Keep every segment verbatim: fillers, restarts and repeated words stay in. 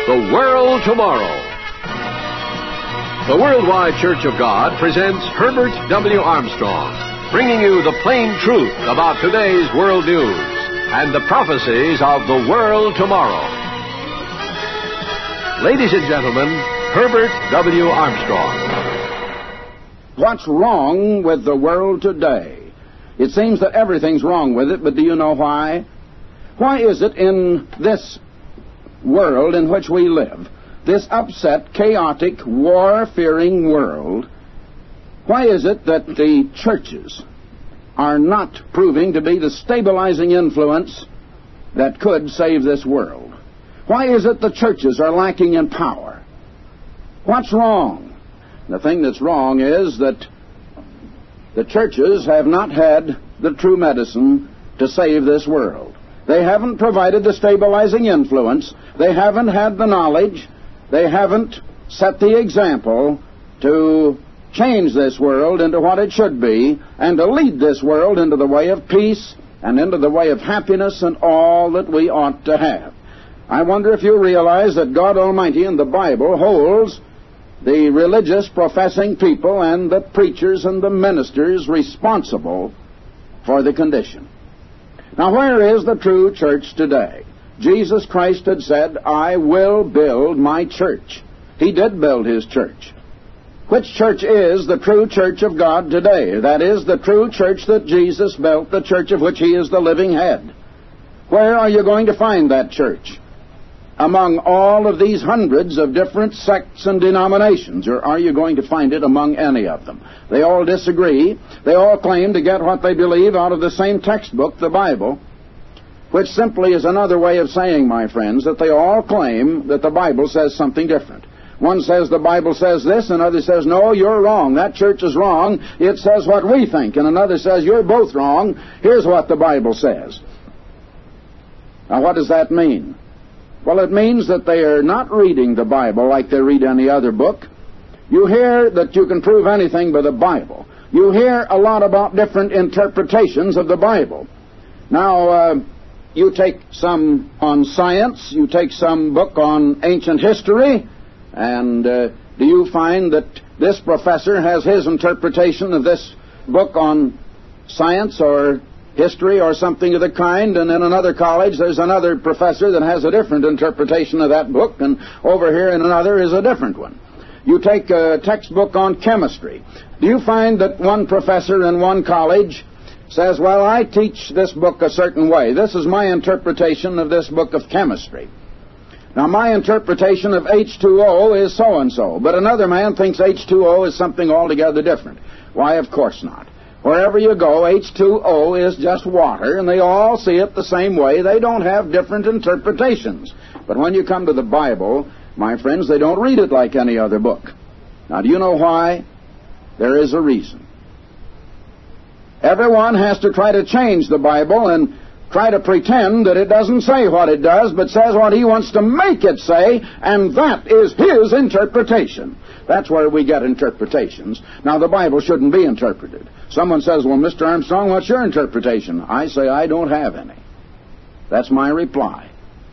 The World Tomorrow. The Worldwide Church of God presents Herbert W. Armstrong, bringing you the plain truth about today's world news and the prophecies of the world tomorrow. Ladies and gentlemen, Herbert W. Armstrong. What's wrong with the world today? It seems that everything's wrong with it, but do you know why? Why is it in this world in which we live, this upset, chaotic, war-fearing world, why is it that the churches are not proving to be the stabilizing influence that could save this world? Why is it the churches are lacking in power? What's wrong? The thing that's wrong is that the churches have not had the true medicine to save this world. They haven't provided the stabilizing influence. They haven't had the knowledge. They haven't set the example to change this world into what it should be and to lead this world into the way of peace and into the way of happiness and all that we ought to have. I wonder if you realize that God Almighty in the Bible holds the religious professing people and the preachers and the ministers responsible for the condition. Now, where is the true church today? Jesus Christ had said, I will build my church. He did build his church. Which church is the true church of God today? That is, the true church that Jesus built, the church of which he is the living head. Where are you going to find that church? Among all of these hundreds of different sects and denominations, or are you going to find it among any of them? They all disagree. They all claim to get what they believe out of the same textbook, the Bible, which simply is another way of saying, my friends, that they all claim that the Bible says something different. One says the Bible says this, another says, no, you're wrong. That church is wrong. It says what we think. And another says, you're both wrong. Here's what the Bible says. Now, what does that mean? Well, it means that they are not reading the Bible like they read any other book. You hear that you can prove anything by the Bible. You hear a lot about different interpretations of the Bible. Now, uh, you take some on science, you take some book on ancient history, and uh, do you find that this professor has his interpretation of this book on science or history or something of the kind, and in another college there's another professor that has a different interpretation of that book, and over here in another is a different one. You take a textbook on chemistry. Do you find that one professor in one college says, well, I teach this book a certain way. This is my interpretation of this book of chemistry. Now, my interpretation of H two O is so-and-so, but another man thinks H two O is something altogether different. Why, of course not. Wherever you go, H two O is just water, and they all see it the same way. They don't have different interpretations. But when you come to the Bible, my friends, they don't read it like any other book. Now, do you know why? There is a reason. Everyone has to try to change the Bible and try to pretend that it doesn't say what it does, but says what he wants to make it say, and that is his interpretation. That's where we get interpretations. Now, the Bible shouldn't be interpreted. Someone says, well, Mister Armstrong, what's your interpretation? I say, I don't have any. That's my reply.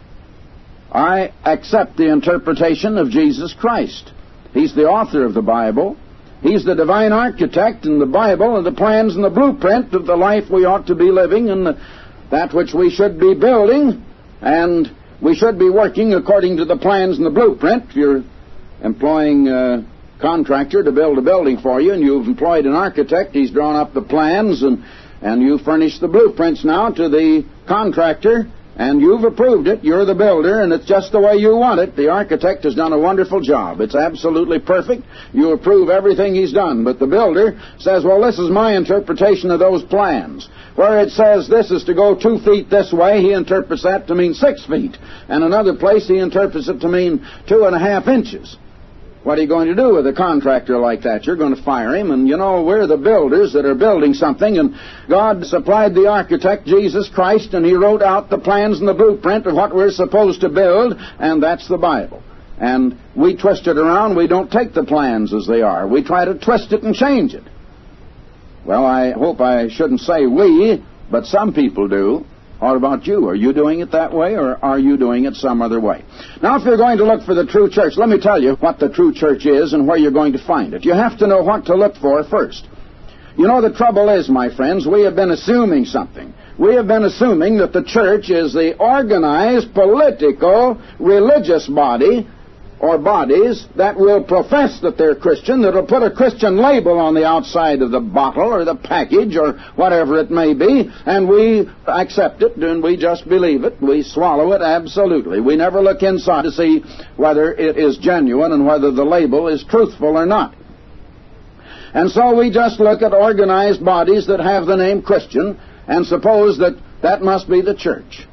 I accept the interpretation of Jesus Christ. He's the author of the Bible. He's the divine architect in the Bible and the plans and the blueprint of the life we ought to be living and the, that which we should be building, and we should be working according to the plans and the blueprint. If you're employing a contractor to build a building for you, and you've employed an architect, he's drawn up the plans, and, and you furnish the blueprints now to the contractor, and you've approved it. You're the builder, and it's just the way you want it. The architect has done a wonderful job. It's absolutely perfect. You approve everything he's done. But the builder says, well, this is my interpretation of those plans. Where it says this is to go two feet this way, he interprets that to mean six feet. And another place, he interprets it to mean two and a half inches. What are you going to do with a contractor like that? You're going to fire him, and you know, we're the builders that are building something, and God supplied the architect, Jesus Christ, and he wrote out the plans and the blueprint of what we're supposed to build, and that's the Bible. And we twist it around. We don't take the plans as they are. We try to twist it and change it. Well, I hope I shouldn't say we, but some people do. What about you? Are you doing it that way, or are you doing it some other way? Now, if you're going to look for the true church, let me tell you what the true church is and where you're going to find it. You have to know what to look for first. You know, the trouble is, my friends, we have been assuming something. We have been assuming that the church is the organized, political, religious body, or bodies, that will profess that they're Christian, that will put a Christian label on the outside of the bottle or the package or whatever it may be, and we accept it and we just believe it. We swallow it absolutely. We never look inside to see whether it is genuine and whether the label is truthful or not. And so we just look at organized bodies that have the name Christian and suppose that that must be the church.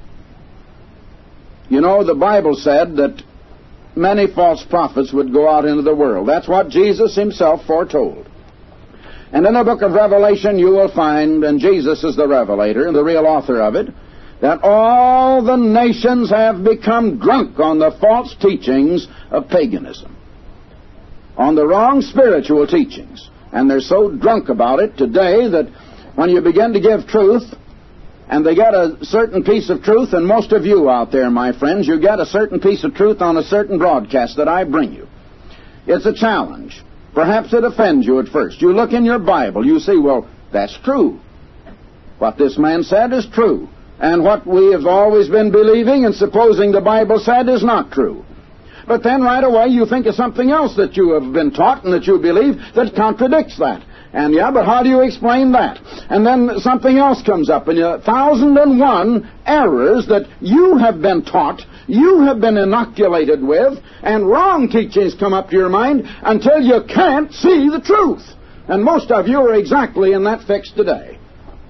You know, the Bible said that many false prophets would go out into the world. That's what Jesus himself foretold. And in the book of Revelation you will find, and Jesus is the revelator, the real author of it, that all the nations have become drunk on the false teachings of paganism, on the wrong spiritual teachings. And they're so drunk about it today that when you begin to give truth, and they get a certain piece of truth, and most of you out there, my friends, you get a certain piece of truth on a certain broadcast that I bring you. It's a challenge. Perhaps it offends you at first. You look in your Bible, you see, well, that's true. What this man said is true. And what we have always been believing and supposing the Bible said is not true. But then right away you think of something else that you have been taught and that you believe that contradicts that. And yeah, but how do you explain that? And then something else comes up, and a thousand and one errors that you have been taught, you have been inoculated with, and wrong teachings come up to your mind until you can't see the truth. And most of you are exactly in that fix today.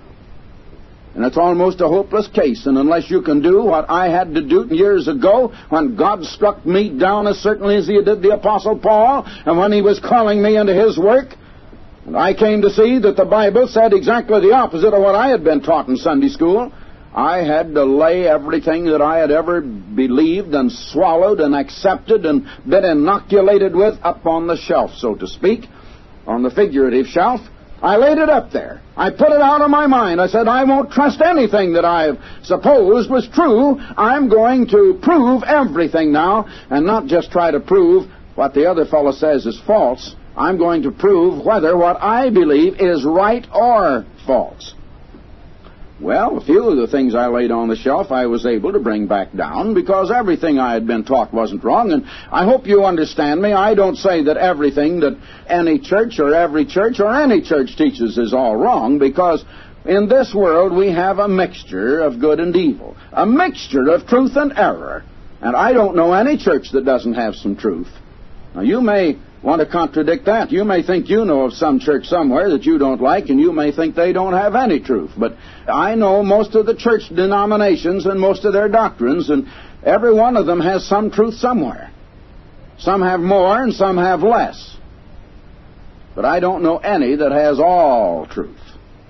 And it's almost a hopeless case, and unless you can do what I had to do years ago when God struck me down as certainly as He did the Apostle Paul, and when He was calling me into His work, and I came to see that the Bible said exactly the opposite of what I had been taught in Sunday school, I had to lay everything that I had ever believed and swallowed and accepted and been inoculated with up on the shelf, so to speak, on the figurative shelf. I laid it up there. I put it out of my mind. I said, I won't trust anything that I've supposed was true. I'm going to prove everything now, and not just try to prove what the other fellow says is false. I'm going to prove whether what I believe is right or false. Well, a few of the things I laid on the shelf I was able to bring back down because everything I had been taught wasn't wrong. And I hope you understand me. I don't say that everything that any church or every church or any church teaches is all wrong, because in this world we have a mixture of good and evil, a mixture of truth and error. And I don't know any church that doesn't have some truth. Now, you may want to contradict that. You may think you know of some church somewhere that you don't like, and you may think they don't have any truth. But I know most of the church denominations and most of their doctrines, and every one of them has some truth somewhere. Some have more and some have less. But I don't know any that has all truth.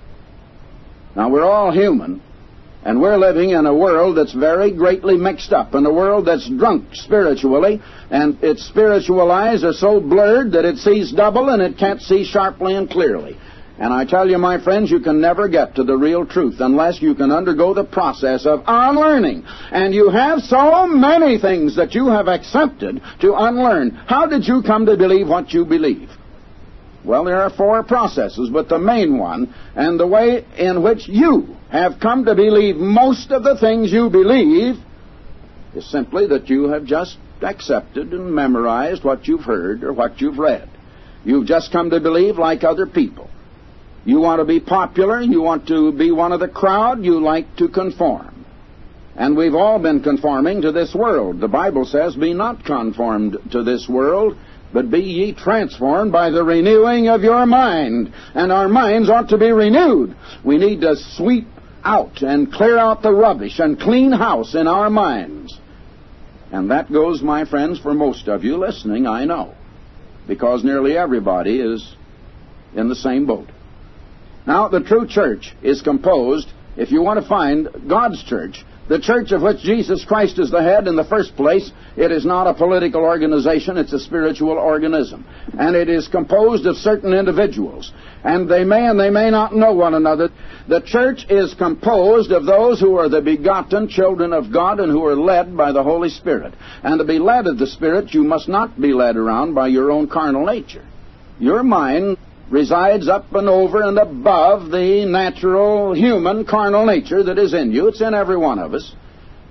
Now, we're all human, and we're living in a world that's very greatly mixed up, in a world that's drunk spiritually, and its spiritual eyes are so blurred that it sees double and it can't see sharply and clearly. And I tell you, my friends, you can never get to the real truth unless you can undergo the process of unlearning. And you have so many things that you have accepted to unlearn. How did you come to believe what you believe? Well, there are four processes, but the main one, and the way in which you have come to believe most of the things you believe, is simply that you have just accepted and memorized what you've heard or what you've read. You've just come to believe like other people. You want to be popular, you want to be one of the crowd, you like to conform. And we've all been conforming to this world. The Bible says, be not conformed to this world, but be ye transformed by the renewing of your mind. And our minds ought to be renewed. We need to sweep out and clear out the rubbish and clean house in our minds. And that goes, my friends, for most of you listening, I know, because nearly everybody is in the same boat. Now, the true church is composed, if you want to find God's church, the church of which Jesus Christ is the head in the first place, it is not a political organization, it's a spiritual organism. And it is composed of certain individuals. And they may and they may not know one another. The church is composed of those who are the begotten children of God and who are led by the Holy Spirit. And to be led of the Spirit, you must not be led around by your own carnal nature. Your mind resides up and over and above the natural human carnal nature that is in you. It's in every one of us.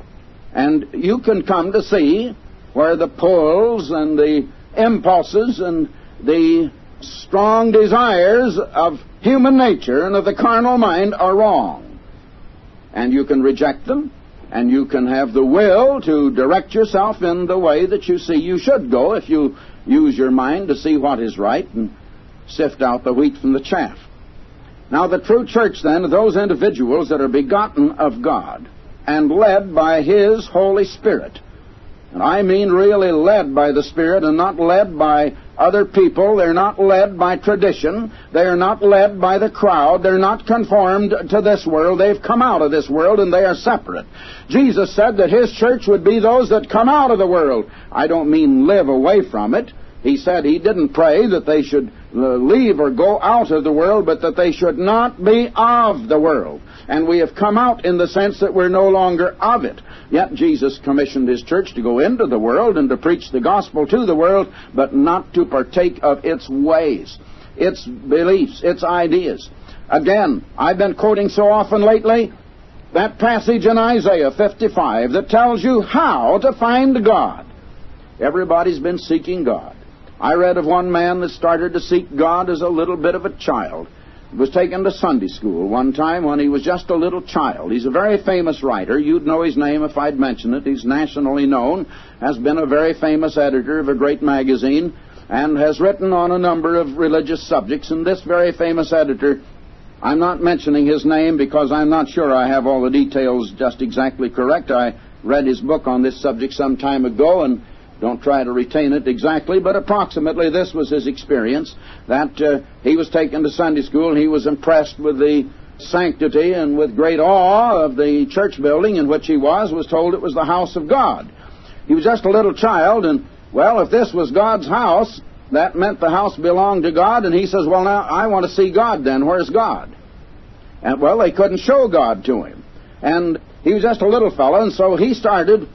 And you can come to see where the pulls and the impulses and the strong desires of human nature and of the carnal mind are wrong. And you can reject them, and you can have the will to direct yourself in the way that you see you should go if you use your mind to see what is right and sift out the wheat from the chaff. Now, the true church, then, are those individuals that are begotten of God and led by His Holy Spirit. And I mean really led by the Spirit and not led by other people. They're not led by tradition. They're not led by the crowd. They're not conformed to this world. They've come out of this world and they are separate. Jesus said that His church would be those that come out of the world. I don't mean live away from it. He said He didn't pray that they should leave or go out of the world, but that they should not be of the world. And we have come out in the sense that we're no longer of it. Yet Jesus commissioned His church to go into the world and to preach the gospel to the world, but not to partake of its ways, its beliefs, its ideas. Again, I've been quoting so often lately that passage in Isaiah fifty-five that tells you how to find God. Everybody's been seeking God. I read of one man that started to seek God as a little bit of a child. He was taken to Sunday school one time when he was just a little child. He's a very famous writer. You'd know his name if I'd mention it. He's nationally known, has been a very famous editor of a great magazine, and has written on a number of religious subjects. And this very famous editor, I'm not mentioning his name because I'm not sure I have all the details just exactly correct. I read his book on this subject some time ago, and don't try to retain it exactly, but approximately this was his experience, that uh, he was taken to Sunday school and he was impressed with the sanctity and with great awe of the church building in which he was, was told it was the house of God. He was just a little child, and, well, if this was God's house, that meant the house belonged to God, and he says, well, now, I want to see God then. Where's God? And, well, they couldn't show God to him. And he was just a little fellow, and so he started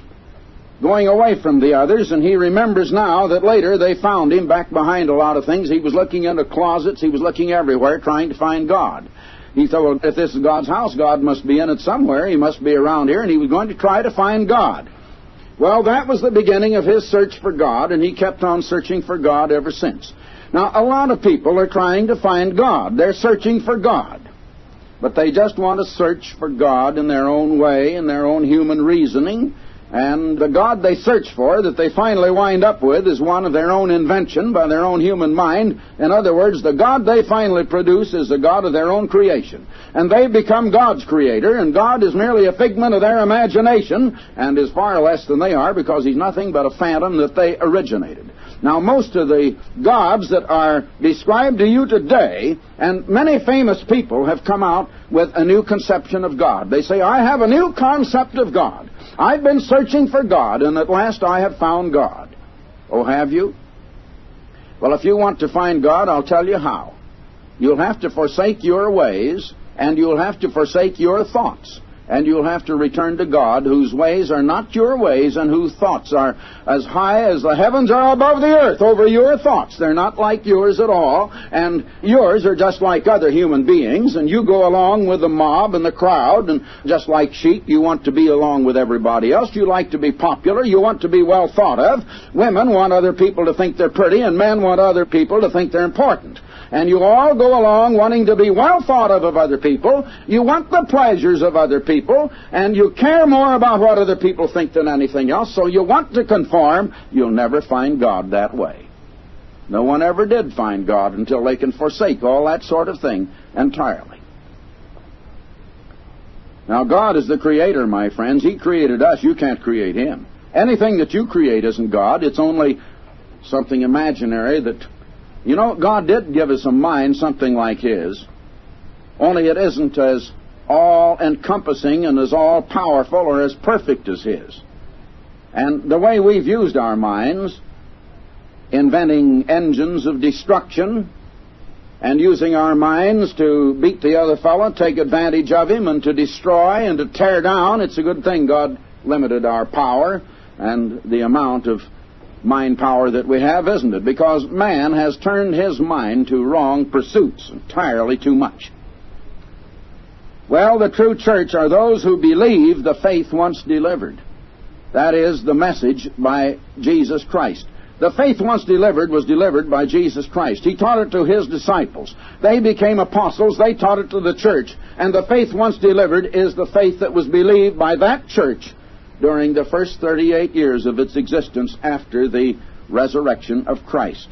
going away from the others, and he remembers now that later they found him back behind a lot of things. He was looking into closets. He was looking everywhere trying to find God. He thought, well, if this is God's house, God must be in it somewhere. He must be around here, and he was going to try to find God. Well, that was the beginning of his search for God, and he kept on searching for God ever since. Now, a lot of people are trying to find God. They're searching for God. But they just want to search for God in their own way, in their own human reasoning. And the God they search for, that they finally wind up with, is one of their own invention by their own human mind. In other words, the God they finally produce is the God of their own creation. And they become God's creator, and God is merely a figment of their imagination, and is far less than they are, because He's nothing but a phantom that they originated. Now, most of the gods that are described to you today, and many famous people have come out with a new conception of God. They say, I have a new concept of God. I've been searching for God, and at last I have found God. Oh, have you? Well, if you want to find God, I'll tell you how. You'll have to forsake your ways, and you'll have to forsake your thoughts. And you'll have to return to God, whose ways are not your ways, and whose thoughts are as high as the heavens are above the earth over your thoughts. They're not like yours at all, and yours are just like other human beings, and you go along with the mob and the crowd, and just like sheep, you want to be along with everybody else. You like to be popular. You want to be well thought of. Women want other people to think they're pretty, and men want other people to think they're important. And you all go along wanting to be well thought of of other people. You want the pleasures of other people, and you care more about what other people think than anything else, so you want to conform. You'll never find God that way. No one ever did find God until they can forsake all that sort of thing entirely. Now, God is the creator, my friends. He created us. You can't create Him. Anything that you create isn't God. It's only something imaginary that... You know, God did give us a mind, something like His, only it isn't as all-encompassing and as all-powerful or as perfect as His. And the way we've used our minds, inventing engines of destruction and using our minds to beat the other fellow, take advantage of him, and to destroy and to tear down. It's a good thing God limited our power and the amount of mind power that we have, isn't it? Because man has turned his mind to wrong pursuits entirely too much. Well, the true church are those who believe the faith once delivered. That is, the message by Jesus Christ. The faith once delivered was delivered by Jesus Christ. He taught it to His disciples. They became apostles. They taught it to the church. And the faith once delivered is the faith that was believed by that church during the first thirty-eight years of its existence after the resurrection of Christ.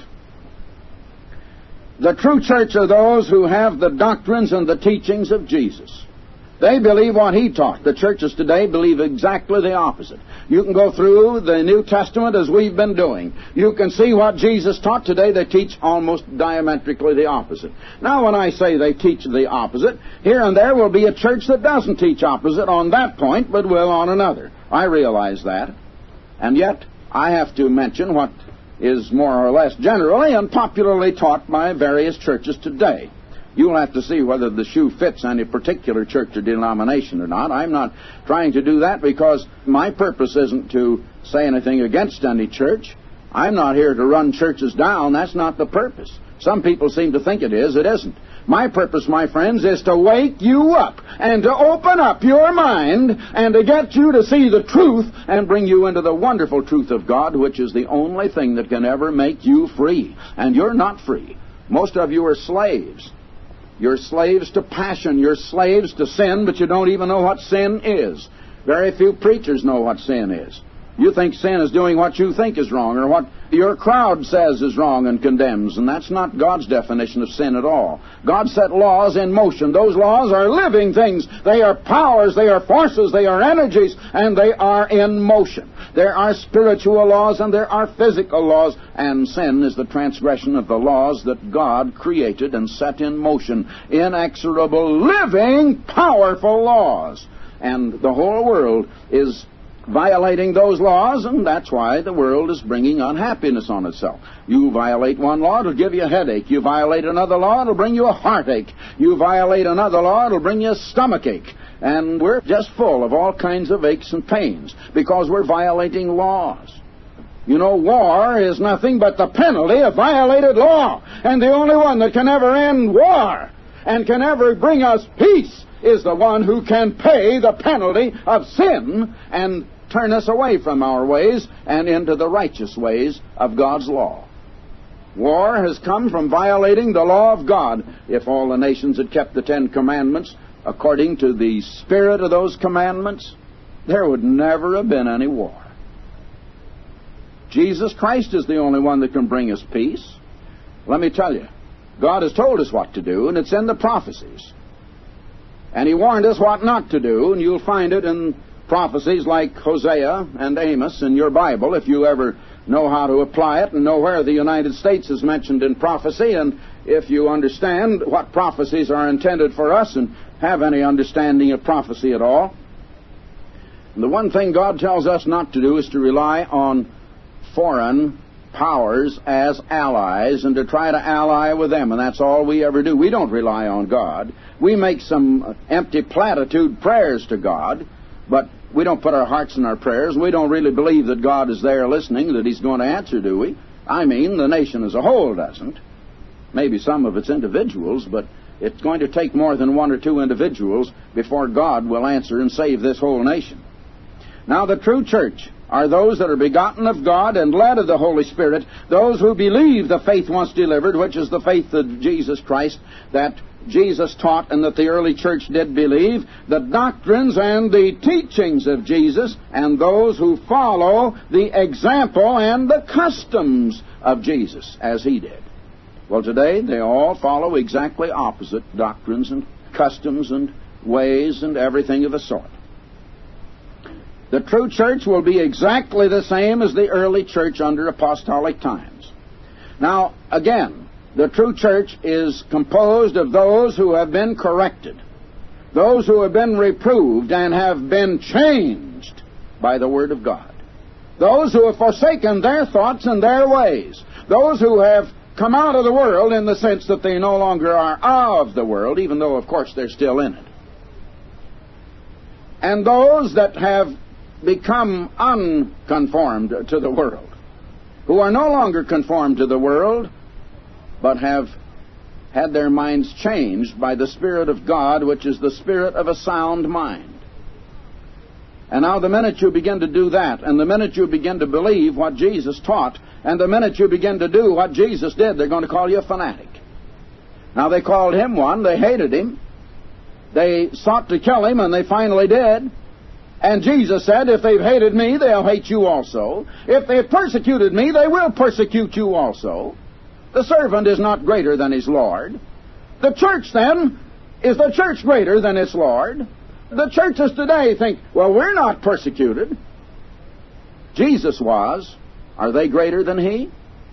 The true church are those who have the doctrines and the teachings of Jesus. They believe what He taught. The churches today believe exactly the opposite. You can go through the New Testament as we've been doing. You can see what Jesus taught. Today they teach almost diametrically the opposite. Now when I say they teach the opposite, here and there will be a church that doesn't teach opposite on that point, but will on another. I realize that. And yet I have to mention what is more or less generally and popularly taught by various churches today. You'll have to see whether the shoe fits any particular church or denomination or not. I'm not trying to do that because my purpose isn't to say anything against any church. I'm not here to run churches down. That's not the purpose. Some people seem to think it is. It isn't. My purpose, my friends, is to wake you up and to open up your mind and to get you to see the truth and bring you into the wonderful truth of God, which is the only thing that can ever make you free. And you're not free. Most of you are slaves. You're slaves to passion. You're slaves to sin, but you don't even know what sin is. Very few preachers know what sin is. You think sin is doing what you think is wrong, or what your crowd says is wrong and condemns, and that's not God's definition of sin at all. God set laws in motion. Those laws are living things. They are powers, they are forces, they are energies, and they are in motion. There are spiritual laws and there are physical laws, and sin is the transgression of the laws that God created and set in motion. Inexorable, living, powerful laws. And the whole world is violating those laws, and that's why the world is bringing unhappiness on itself. You violate one law, it'll give you a headache. You violate another law, it'll bring you a heartache. You violate another law, it'll bring you a stomachache. And we're just full of all kinds of aches and pains because we're violating laws. You know, war is nothing but the penalty of violated law. And the only one that can ever end war and can ever bring us peace is the one who can pay the penalty of sin and turn us away from our ways and into the righteous ways of God's law. War has come from violating the law of God. If all the nations had kept the Ten Commandments according to the spirit of those commandments, there would never have been any war. Jesus Christ is the only one that can bring us peace. Let me tell you, God has told us what to do, and it's in the prophecies. And He warned us what not to do, and you'll find it in prophecies like Hosea and Amos in your Bible, if you ever know how to apply it and know where the United States is mentioned in prophecy, and if you understand what prophecies are intended for us and have any understanding of prophecy at all. And the one thing God tells us not to do is to rely on foreign powers as allies and to try to ally with them, and that's all we ever do. We don't rely on God. We make some empty platitude prayers to God, but we don't put our hearts in our prayers. We don't really believe that God is there listening, that He's going to answer, do we? I mean, the nation as a whole doesn't. Maybe some of its individuals, but it's going to take more than one or two individuals before God will answer and save this whole nation. Now, the true church are those that are begotten of God and led of the Holy Spirit, those who believe the faith once delivered, which is the faith of Jesus Christ, that Jesus taught and that the early church did believe, the doctrines and the teachings of Jesus, and those who follow the example and the customs of Jesus as He did. Well, today they all follow exactly opposite doctrines and customs and ways and everything of the sort. The true church will be exactly the same as the early church under apostolic times. Now, again, the true church is composed of those who have been corrected, those who have been reproved and have been changed by the Word of God, those who have forsaken their thoughts and their ways, those who have come out of the world in the sense that they no longer are of the world, even though, of course, they're still in it. And those that have become unconformed to the world, who are no longer conformed to the world, but have had their minds changed by the Spirit of God, which is the spirit of a sound mind. And now the minute you begin to do that, and the minute you begin to believe what Jesus taught, and the minute you begin to do what Jesus did, they're going to call you a fanatic. Now they called him one, they hated him, they sought to kill him, and they finally did. And Jesus said, if they've hated me, they'll hate you also. If they've persecuted me, they will persecute you also. The servant is not greater than his Lord. The church, then, is the church greater than its Lord? The churches today think, well, we're not persecuted. Jesus was. Are they greater than he?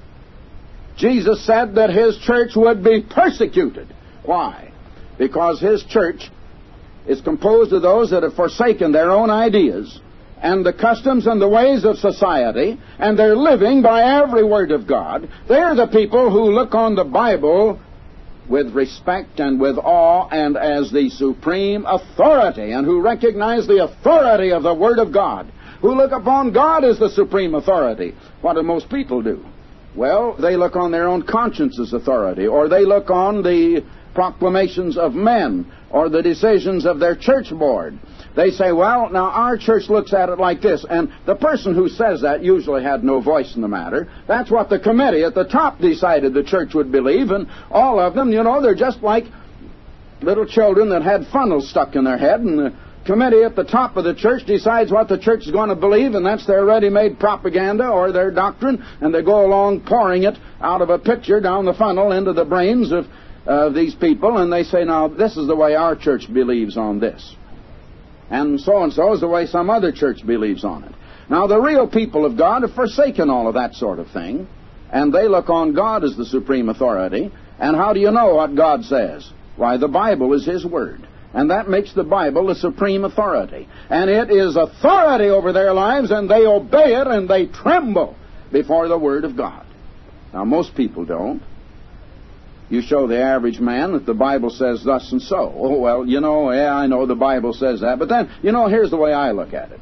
Jesus said that his church would be persecuted. Why? Because his church is composed of those that have forsaken their own ideas and the customs and the ways of society, and they're living by every word of God. They're the people who look on the Bible with respect and with awe and as the supreme authority, and who recognize the authority of the Word of God, who look upon God as the supreme authority. What do most people do? Well, they look on their own conscience's authority, or they look on the proclamations of men, or the decisions of their church board. They say, well, now our church looks at it like this, and the person who says that usually had no voice in the matter. That's what the committee at the top decided the church would believe, and all of them, you know, they're just like little children that had funnels stuck in their head, and the committee at the top of the church decides what the church is going to believe, and that's their ready-made propaganda or their doctrine, and they go along pouring it out of a pitcher down the funnel into the brains of uh, these people, and they say, now, this is the way our church believes on this. And so-and-so is the way some other church believes on it. Now, the real people of God have forsaken all of that sort of thing, and they look on God as the supreme authority. And how do you know what God says? Why, the Bible is His Word. And that makes the Bible the supreme authority. And it is authority over their lives, and they obey it, and they tremble before the Word of God. Now, most people don't. You show the average man that the Bible says thus and so. Oh, well, you know, yeah, I know the Bible says that. But then, you know, here's the way I look at it.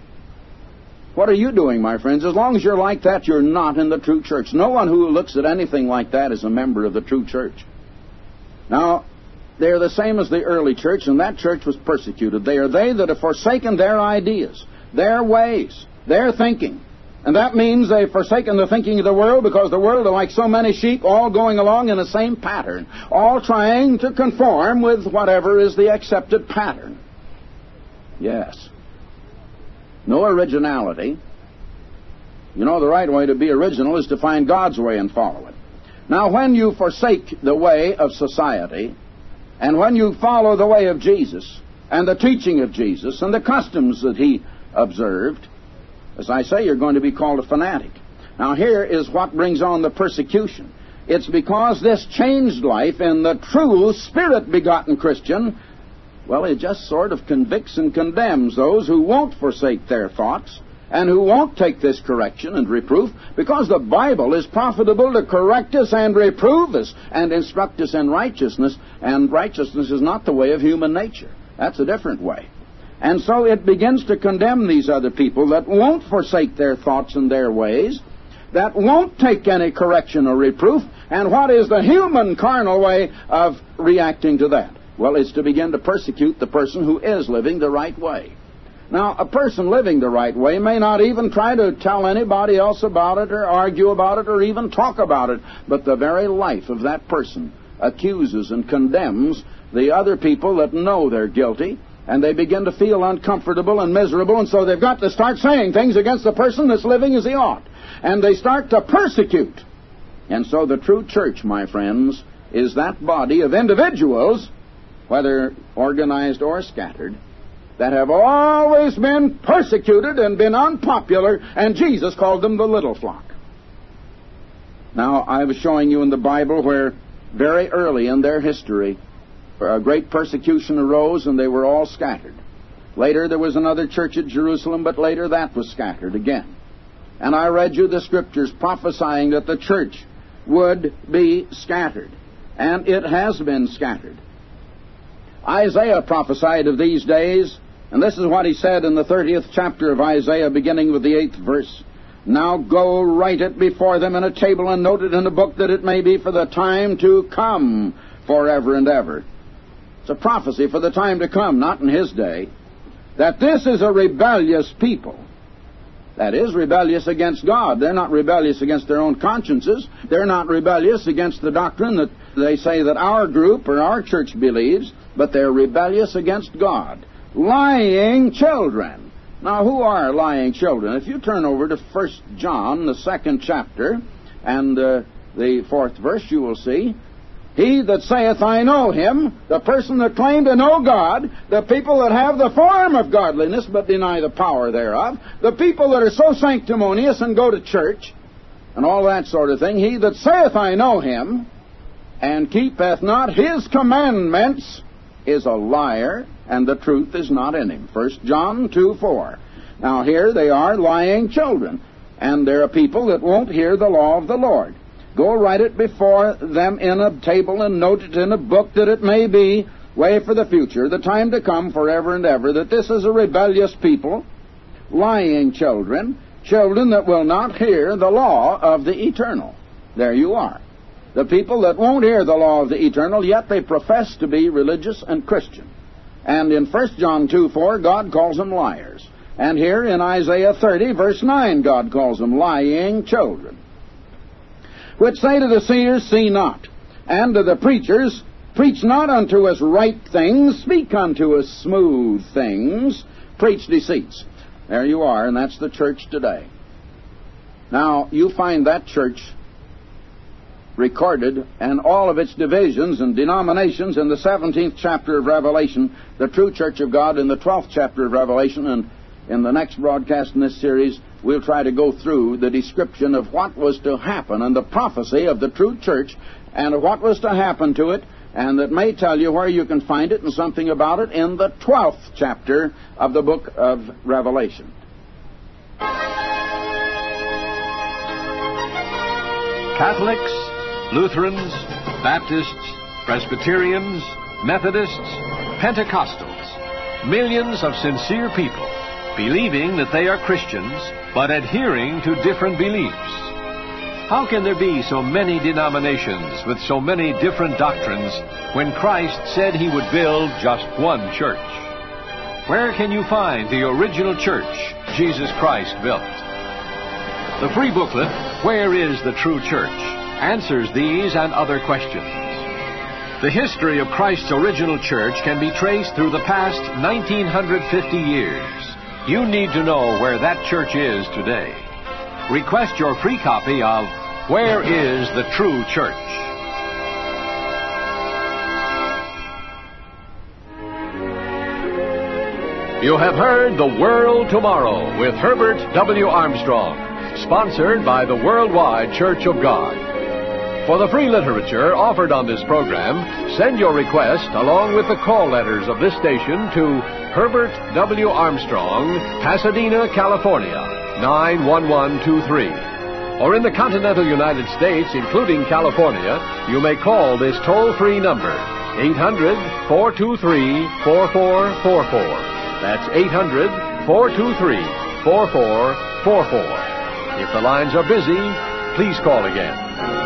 What are you doing, my friends? As long as you're like that, you're not in the true church. No one who looks at anything like that is a member of the true church. Now, they're the same as the early church, and that church was persecuted. They are they that have forsaken their ideas, their ways, their thinking. And that means they've forsaken the thinking of the world, because the world are like so many sheep, all going along in the same pattern, all trying to conform with whatever is the accepted pattern. Yes. No originality. You know, the right way to be original is to find God's way and follow it. Now, when you forsake the way of society, and when you follow the way of Jesus, and the teaching of Jesus, and the customs that He observed, as I say, you're going to be called a fanatic. Now, here is what brings on the persecution. It's because this changed life in the true Spirit-begotten Christian, well, it just sort of convicts and condemns those who won't forsake their thoughts and who won't take this correction and reproof, because the Bible is profitable to correct us and reprove us and instruct us in righteousness, and righteousness is not the way of human nature. That's a different way. And so it begins to condemn these other people that won't forsake their thoughts and their ways, that won't take any correction or reproof. And what is the human carnal way of reacting to that? Well, it's to begin to persecute the person who is living the right way. Now, a person living the right way may not even try to tell anybody else about it or argue about it or even talk about it, but the very life of that person accuses and condemns the other people that know they're guilty, and they begin to feel uncomfortable and miserable, and so they've got to start saying things against the person that's living as he ought. And they start to persecute. And so the true church, my friends, is that body of individuals, whether organized or scattered, that have always been persecuted and been unpopular, and Jesus called them the little flock. Now, I was showing you in the Bible where very early in their history, a great persecution arose, and they were all scattered. Later, there was another church at Jerusalem, but later that was scattered again. And I read you the Scriptures prophesying that the church would be scattered. And it has been scattered. Isaiah prophesied of these days, and this is what he said in the thirtieth chapter of Isaiah, beginning with the eighth verse. Now go, write it before them in a table, and note it in a book, that it may be for the time to come, forever and ever. It's a prophecy for the time to come, not in his day, that this is a rebellious people. That is, rebellious against God. They're not rebellious against their own consciences. They're not rebellious against the doctrine that they say that our group or our church believes, but they're rebellious against God. Lying children. Now, who are lying children? If you turn over to First John, the second chapter, and uh, the fourth verse, you will see, he that saith, I know him, the person that claimed to know God, the people that have the form of godliness but deny the power thereof, the people that are so sanctimonious and go to church, and all that sort of thing, he that saith, I know him, and keepeth not his commandments, is a liar, and the truth is not in him. First John two four. Now here they are, lying children, and they're a people that won't hear the law of the Lord. Go write it before them in a table and note it in a book, that it may be way for the future, the time to come forever and ever, that this is a rebellious people, lying children, children that will not hear the law of the eternal. There you are. The people that won't hear the law of the eternal, yet they profess to be religious and Christian. And in First John two four, God calls them liars. And here in Isaiah thirty, verse nine, God calls them lying children. Which say to the seers, see not, and to the preachers, preach not unto us right things, speak unto us smooth things, preach deceits. There you are, and that's the church today. Now, you find that church recorded, and all of its divisions and denominations, in the seventeenth chapter of Revelation, the true church of God, in the twelfth chapter of Revelation, and in the next broadcast in this series, we'll try to go through the description of what was to happen and the prophecy of the true church and what was to happen to it, and that may tell you where you can find it and something about it in the twelfth chapter of the book of Revelation. Catholics, Lutherans, Baptists, Presbyterians, Methodists, Pentecostals, millions of sincere people believing that they are Christians, but adhering to different beliefs. How can there be so many denominations with so many different doctrines when Christ said he would build just one church? Where can you find the original church Jesus Christ built? The free booklet, Where is the True Church?, answers these and other questions. The history of Christ's original church can be traced through the past nineteen fifty years. You need to know where that church is today. Request your free copy of Where is the True Church? You have heard The World Tomorrow with Herbert W. Armstrong, sponsored by the Worldwide Church of God. For the free literature offered on this program, send your request along with the call letters of this station to Herbert W. Armstrong, Pasadena, California, nine one one two three. Or in the continental United States, including California, you may call this toll-free number, eight hundred, four two three, four four four four. That's eight hundred, four two three, four four four four. If the lines are busy, please call again.